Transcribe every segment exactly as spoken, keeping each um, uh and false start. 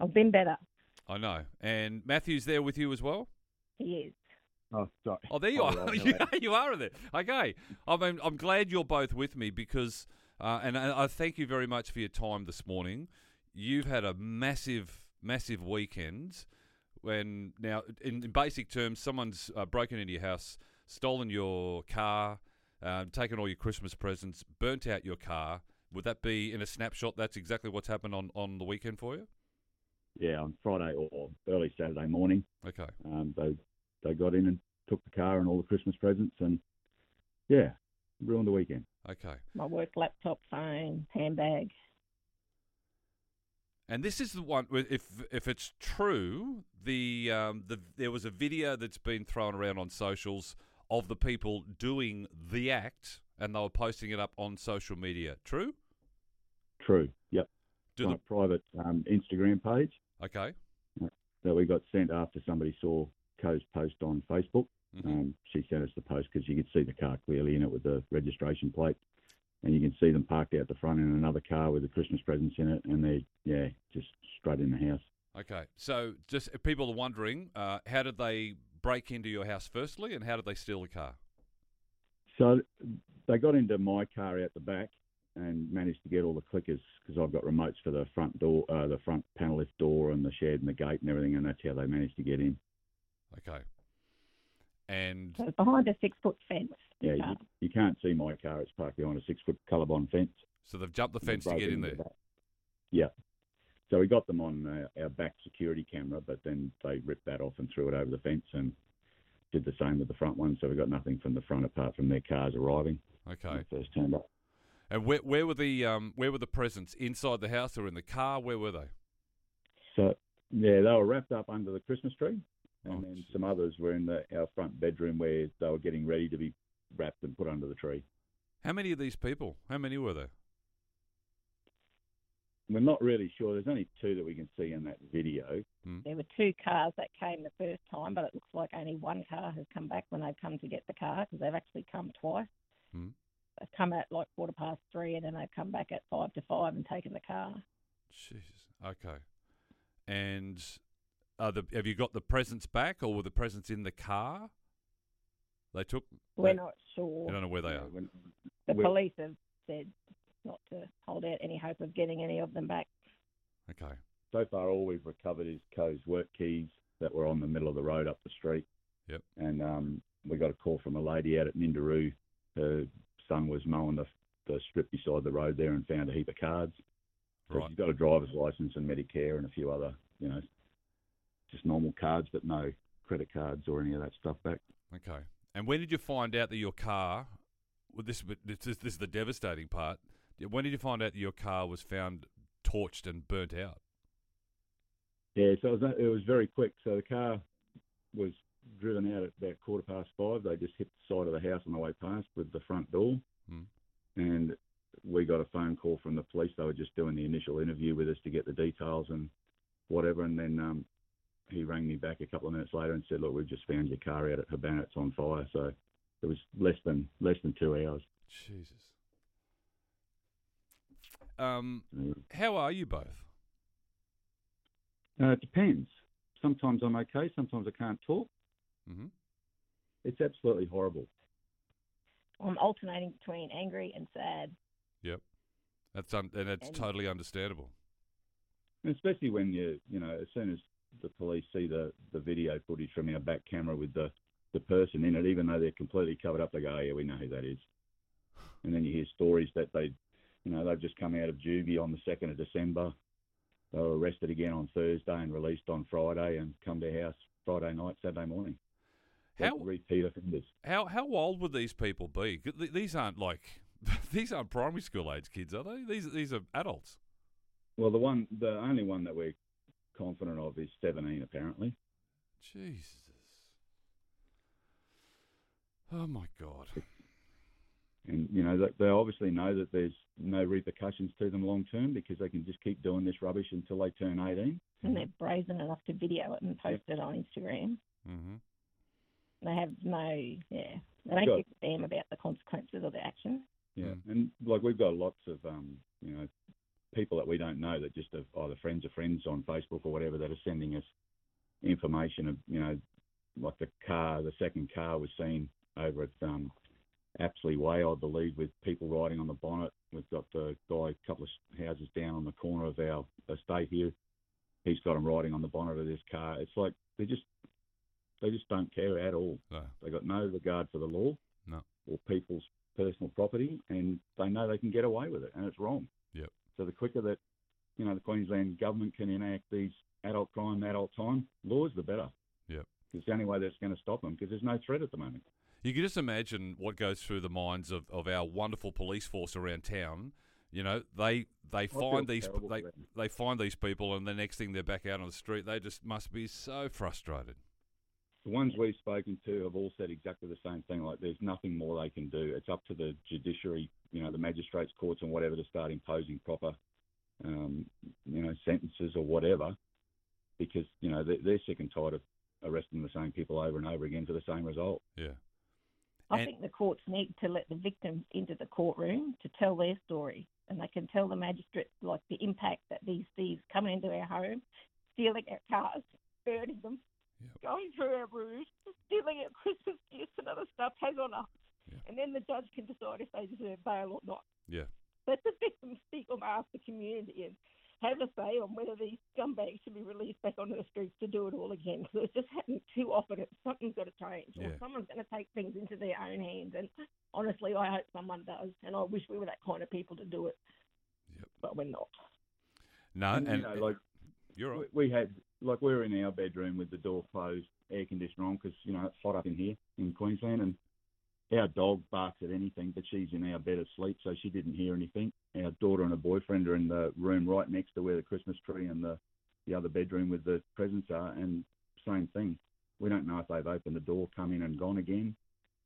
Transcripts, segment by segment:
I've been better. I know. And Matthew's there with you as well? He is. Oh, sorry. Oh, there you Oh, are. right, you, right. you are there. Okay. I mean, I'm glad you're both with me because, uh, and I, I thank you very much for your time this morning. You've had a massive, massive weekend. When now, in, in basic terms, someone's uh, broken into your house, stolen your car, uh, taken all your Christmas presents, burnt out your car. Would that be in a snapshot? That's exactly what's happened on, on the weekend for you? Yeah, on Friday or early Saturday morning, Okay. um, they they got in and took the car and all the Christmas presents, and yeah, ruined the weekend. Okay. My work laptop, phone, handbag. And this is the one. where If if it's true, the um, the there was a video that's been thrown around on socials of the people doing the act, and they were posting it up on social media. True? True. Yep. Do on the a private um, Instagram page okay. that we got sent after somebody saw Co's post on Facebook. Mhm. Um, she sent us the post because you could see the car clearly in it with the registration plate, and you can see them parked out the front in another car with the Christmas presents in it, and they're yeah just straight in the house. Okay. So just if people are wondering, uh, how did they break into your house firstly, and how did they steal the car? So they got into my car out the back and managed to get all the clickers because I've got remotes for the front door, uh, the front panel lift door, and the shed and the gate and everything, and that's how they managed to get in. Okay. And So it's behind a six-foot fence. the Yeah, you, car. you can't see my car; it's parked behind a six-foot colour-bond fence. so they've jumped the And they fence to broke get in into there. the back. Yeah. So we got them on uh, our back security camera, but then they ripped that off and threw it over the fence and did the same with the front one. So we got nothing from the front apart from their cars arriving when Okay. they first turned up. And where where were the um where were the presents? Inside the house or in the car? Where were they? So yeah, they were wrapped up under the Christmas tree, and Oh, then jeez. some others were in the, our front bedroom where they were getting ready to be wrapped and put under the tree. How many of these people? How many were there? We're not really sure. There's only two that we can see in that video. There were two cars that came the first time, but it looks like only one car has come back when they've come to get the car because they've actually come twice. Hmm. They've come at like quarter past three and then they've come back at five to five and taken the car. Jesus. Okay. And are the have you got the presents back, or were the presents in the car? They took. We're they- not sure. I don't know where they Yeah, are. when- The we're- police have said not to hold out any hope of getting any of them back. Okay. So far, all we've recovered is Co's work keys that were on the middle of the road up the street. Yep. And um, we got a call from a lady out at Nindaroo. Her son was mowing the, the strip beside the road there and found a heap of cards. So Right. she's got a driver's license and Medicare and a few other, you know, just normal cards, but no credit cards or any of that stuff back. Okay. And when did you find out that your car? Well, this this is, this is the devastating part. When did you find out that your car was found torched and burnt out? Yeah, so it was, it was very quick. So the car was driven out at about quarter past five. They just hit the side of the house on the way past with the front door. Hmm. And we got a phone call from the police. They were just doing the initial interview with us to get the details and whatever. And then um, he rang me back a couple of minutes later and said, look, we've just found your car out at Habana. It's on fire. So it was less than less than two hours. Jesus. Um, Uh, how are you both? it depends. Sometimes I'm okay. Sometimes I can't talk. Mm-hmm. It's absolutely horrible. I'm alternating between angry and sad. Yep. That's um, and it's And- totally understandable. And especially when you, you know, as soon as the police see the, the video footage from our back camera with the, the person in it, even though they're completely covered up, they go, oh, yeah, we know who that is. And then you hear stories that they, you know, they've just come out of juvie on the second of December. They were arrested again on Thursday and released on Friday and come to house Friday night, Saturday morning. How Repeat offenders. how how old would these people be? 'Cause th- These aren't like these aren't primary school age kids, are they? These these are adults. Well, the one, the only one that we're confident of is seventeen, apparently. Jesus. Oh my God. And, you know, they, they obviously know that there's no repercussions to them long term because they can just keep doing this rubbish until they turn eighteen. And they're brazen enough to video it and post it on Instagram. Mm-hmm. They have no, yeah, they don't Sure. give a damn about the consequences of their action. Yeah, Mm. and like we've got lots of, um, you know, people that we don't know that just are either friends of friends on Facebook or whatever that are sending us information of, you know, like the car, the second car was seen over at um, Apsley Way, I believe, with people riding on the bonnet. We've got the guy a couple of houses down on the corner of our estate here. He's got them riding on the bonnet of this car. It's like they just they just don't care at all. No. They got no regard for the law No. or people's personal property, and they know they can get away with it, and it's wrong. Yep. So the quicker that, you know, the Queensland government can enact these adult crime, adult time laws, the better. Yep. It's the only way that's going to stop them, because there's no threat at the moment. You can just imagine what goes through the minds of, of our wonderful police force around town. You know, they they find these terrible they for them. they find these people, and the next thing they're back out on the street. They just must be so frustrated. The ones we've spoken to have all said exactly the same thing. Like, there's nothing more they can do. It's up to the judiciary, you know, the magistrates' courts and whatever, to start imposing proper, um, you know, sentences or whatever, because, you know, they're, they're sick and tired of arresting the same people over and over again for the same result. Yeah. I And- think the courts need to let the victims into the courtroom to tell their story, and they can tell the magistrates like the impact that these thieves coming into our home, stealing our cars, burning them, Yep. going through our roofs, stealing our Christmas gifts and other stuff has on us. Yeah. And then the judge can decide if they deserve bail or not. Yeah. Let the victims speak on behalf of the community and have a say on whether these scumbags should be released back onto the streets to do it all again. Because it's just happening too often. It's, something's got to change, or Yeah. someone's going to take things into their own hands. And honestly, I hope someone does. And I wish we were that kind of people to do it. Yep. But we're not. No, And, and, you know, like, you're right. we, we had, like, we were in our bedroom with the door closed, air conditioner on, because, you know, it's hot up in here in Queensland, and our dog barks at anything, but she's in our bed asleep, so she didn't hear anything. Our daughter and her boyfriend are in the room right next to where the Christmas tree and the, the other bedroom with the presents are, and same thing. We don't know if they've opened the door, come in and gone again.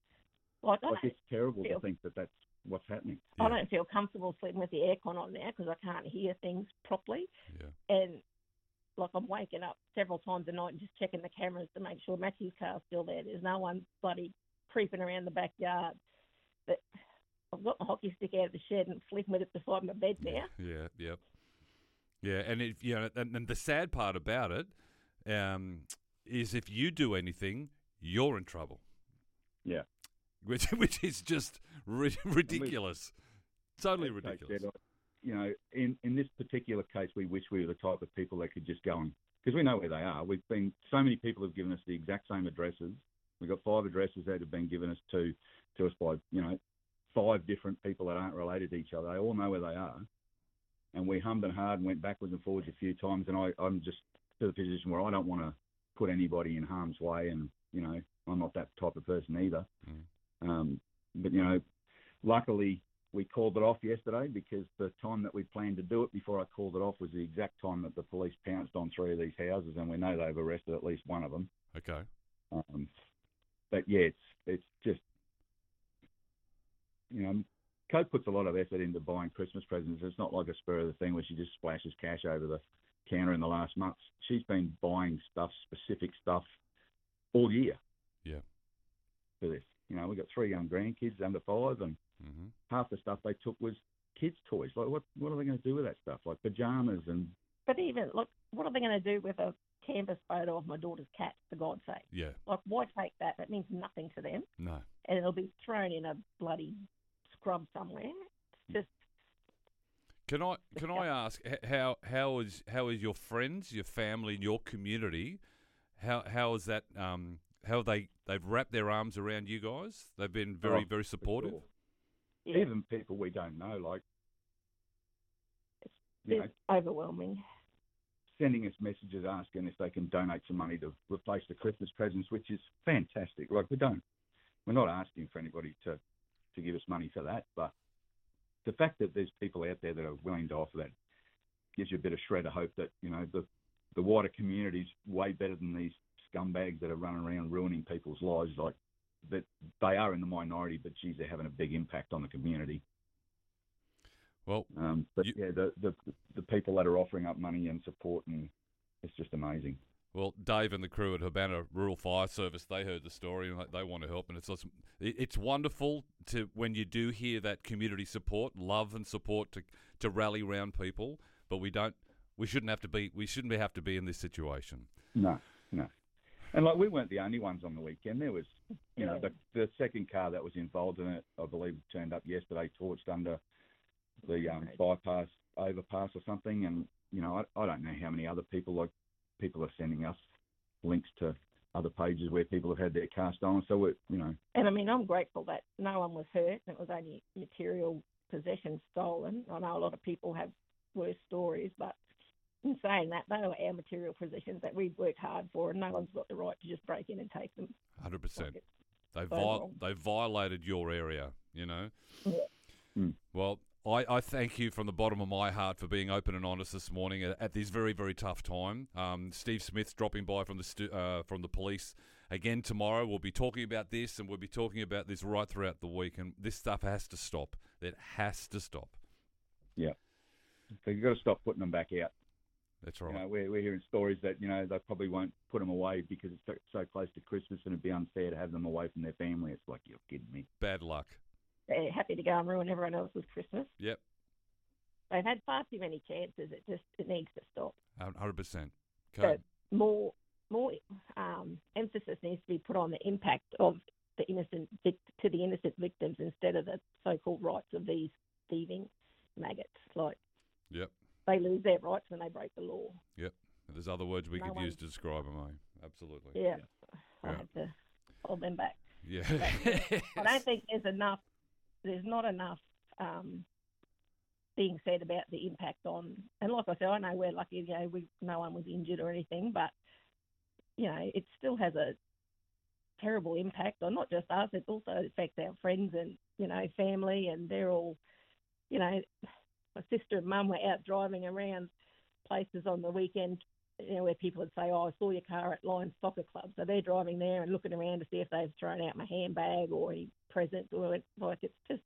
Like, I Like, don't it's terrible feel- to think that that's what's happening. I Yeah. don't feel comfortable sleeping with the aircon on now because I can't hear things properly. Yeah. And like I'm waking up several times a night and just checking the cameras to make sure Matthew's car's still there. There's no one bloody creeping around the backyard. But I've got my hockey stick out of the shed and flicking with it beside my bed now. Yeah, yep. Yeah, and if you know, and, and the sad part about it um, is if you do anything, you're in trouble. Yeah. Which which is just ri- ridiculous. Totally As Kate ridiculous. said, you know, in, in this particular case, we wish we were the type of people that could just go and, because we know where they are. We've been, so many people have given us the exact same addresses. We've got five addresses that have been given us to, to us by, you know, five different people that aren't related to each other. They all know where they are. And we hummed and hard and went backwards and forwards a few times. And I, I'm just to the position where I don't want to put anybody in harm's way. And, you know, I'm not that type of person either. Mm. Um, but, you know, luckily we called it off yesterday, because the time that we planned to do it before I called it off was the exact time that the police pounced on three of these houses, and we know they've arrested at least one of them. Okay. Um, but, yeah, it's it's just, you know, Coke puts a lot of effort into buying Christmas presents. It's not like a spur of the thing where she just splashes cash over the counter in the last months. She's been buying stuff, specific stuff, all year. Yeah. For this. You know, we've got three young grandkids under five, and Mm-hmm. half the stuff they took was kids' toys. Like, what what are they going to do with that stuff? Like pajamas and... But even, look, what are they going to do with a canvas photo of my daughter's cat, for God's sake? Yeah. Like, why take that? That means nothing to them. No. And it'll be thrown in a bloody scrub somewhere. It's just, Can I can I ask h- how how is how is your friends, your family, and your community? How how is that? Um, how they they've wrapped their arms around you guys? They've been very Oh, very supportive. Sure. yeah, Even people we don't know, like, you know, it's overwhelming. sending us messages asking if they can donate some money to replace the Christmas presents, which is fantastic. Like, we don't, we're not asking for anybody to, to give us money for that, but the fact that there's people out there that are willing to offer that gives you a bit of shred of hope that, you know, the, the wider community's way better than these scumbags that are running around ruining people's lives. Like, that they are in the minority, but geez, they're having a big impact on the community. Well, Um, but You- yeah, the, the the people that are offering up money and support, and it's just amazing. Well, Dave and the crew at Habana Rural Fire Service, they heard the story and they want to help. And it's awesome. It's wonderful to when you do hear that community support, love and support to to rally around people. But we don't, we shouldn't have to be, we shouldn't have to be in this situation. No, no. And like we weren't the only ones on the weekend. There was, you know, the the second car that was involved in it, I believe, turned up yesterday, torched under the um, bypass overpass or something. And you know, I, I don't know how many other people like. People are sending us links to other pages where people have had their car stolen. So, we're, you know. And, I mean, I'm grateful that no one was hurt and it was only material possessions stolen. I know a lot of people have worse stories, but in saying that, they were our material possessions that we've worked hard for, and no one's got the right to just break in and take them. one hundred percent. Like they, so viol- they violated your area, you know. Yeah. Mm. Well, I, I thank you from the bottom of my heart for being open and honest this morning at, at this very, very tough time. Um, Steve Smith's dropping by from the stu- uh, from the police again tomorrow. We'll be talking about this, and we'll be talking about this right throughout the week. And this stuff has to stop. It has to stop. Yeah. So you've got to stop putting them back out. That's right. You know, we're, we're hearing stories that, you know, they probably won't put them away because it's so, so close to Christmas and it'd be unfair to have them away from their family. It's like, you're kidding me. Bad luck. They're happy to go and ruin everyone else's Christmas. Yep. They've had far too many chances. It just it needs to stop. one hundred percent. So more more um, emphasis needs to be put on the impact of the innocent vic- to the innocent victims instead of the so-called rights of these thieving maggots. Like, yep. They lose their rights when they break the law. Yep. There's other words we No could one... use to describe them, eh? Absolutely. Yeah. yeah. I yeah. have to hold them back. Yeah. But, I don't think there's enough. There's not enough um, being said about the impact on. And like I said, I know we're lucky. You know, we no one was injured or anything, but you know, it still has a terrible impact on not just us. It also affects our friends and you know family, and they're all. You know, my sister and mum were out driving around places on the weekend. You know, where people would say, "Oh, I saw your car at Lions Soccer Club." So they're driving there and looking around to see if they've thrown out my handbag or any presents or like. It's just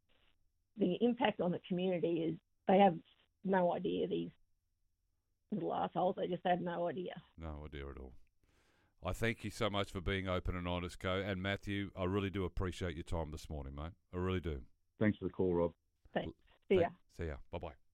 the impact on the community is they have no idea. These little assholes, they just have no idea. No idea at all. I thank you so much for being open and honest, Co. And Matthew, I really do appreciate your time this morning, mate. I really do. Thanks for the call, Rob. Thanks. See ya. See ya. Bye bye.